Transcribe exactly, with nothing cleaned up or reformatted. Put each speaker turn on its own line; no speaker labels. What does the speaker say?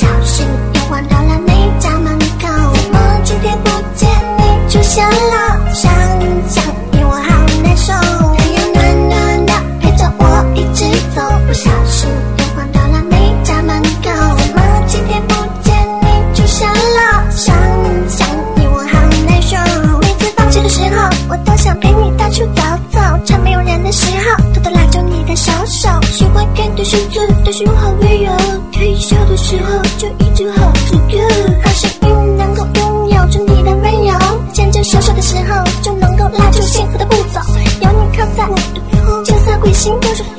心又换到了你家门口，怎么今天不见你出现了？想想你我好难受，太阳暖暖的陪着我一直走，不小心又换到了你家门口，怎么今天不见你出现了？想想你我好难受，每次放学的时候我都想陪你到处走走，趁没有人的时候偷偷拉住你的小手，喜欢看的数字都是好温柔，可以笑的时候就一直好自由，好幸运能够拥有着你的温柔，牵着手手的时候就能够拉住幸福的步走，有你靠在我的背后，就算会心都是